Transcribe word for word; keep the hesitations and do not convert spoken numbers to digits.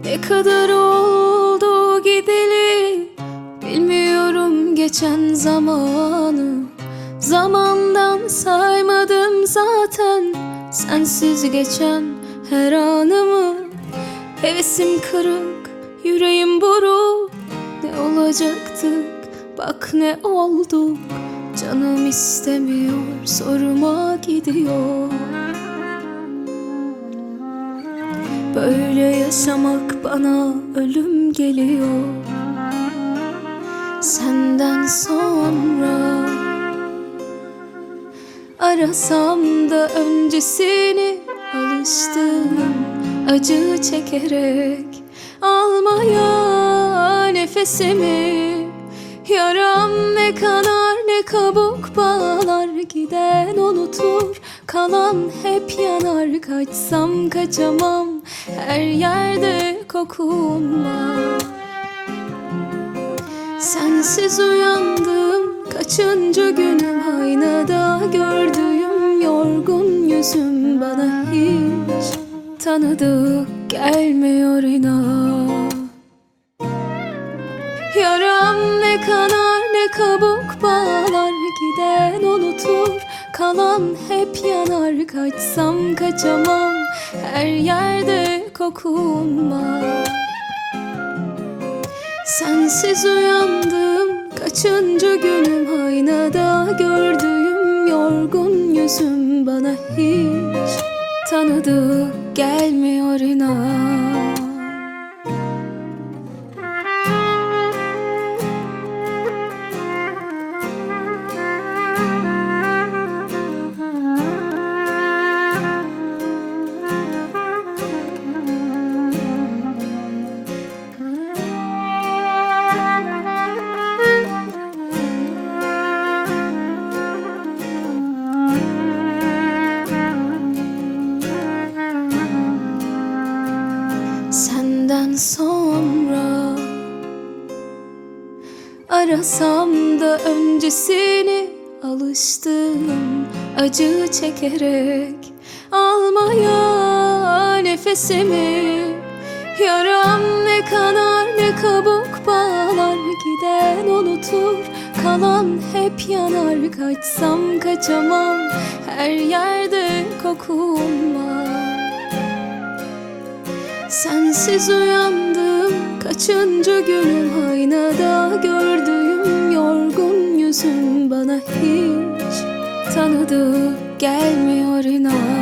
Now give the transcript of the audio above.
Ne kadar oldu gideli, bilmiyorum geçen zamanı. Zamandan saymadım zaten sensiz geçen her anımı. Hevesim kırık, yüreğim buruk. Ne olacaktık, bak ne olduk. Canım istemiyor, soruma gidiyor. Böyle yaşamak bana ölüm geliyor. Senden sonra arasam da öncesini, alıştım acı çekerek almaya nefesimi. Yaram ne kanar ne kabuk bağlar, giden unutur, kalan hep yanar. Kaçsam kaçamam, her yerde kokun var. Sensiz uyandım, kaçıncı günüm, aynada gördüğüm yorgun yüzüm bana hiç tanıdık gelmiyor inan. Yaram ne kanar ne kabuk bağlar, giden unutur, kalan hep yanar. Kaçsam kaçamam, her yerde kokun var. Sensiz uyandım, kaçıncı günüm, aynada gördüğüm yorgun yüzüm bana hiç tanıdık gelmiyor inan. Senden sonra arasam da öncesini, alıştım acı çekerek almaya nefesimi. Yaram ne kanar ne kabuk bağlar, giden unutur, kalan hep yanar. Kaçsam kaçamam, her yerde kokun var. Sensiz uyandım, kaçıncı günüm, aynada gördüğüm yorgun yüzüm bana hiç tanıdık gelmiyor inan.